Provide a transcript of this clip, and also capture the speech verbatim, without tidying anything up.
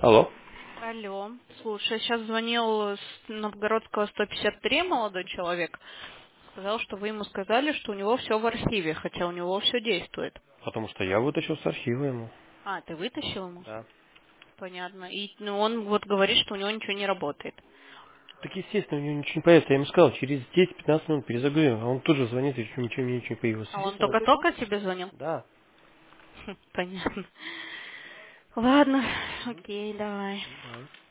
Алло. Алло, слушай, сейчас звонил с Новгородского сто пятьдесят три молодой человек. Сказал, что вы ему сказали, что у него все в архиве, хотя у него все действует. Потому что я вытащил с архива ему. А, ты вытащил ему? Да. Понятно. И ну, он вот говорит, что у него ничего не работает. Так естественно, у него ничего не появится. Я ему сказал, через десять-пятнадцать минут перезагрузим. А он тут же звонит, и ничего, ничего, ничего не появилось. А он Естественно. только-только тебе звонил? Да. Хм, понятно. Ладно, окей, давай. Давай.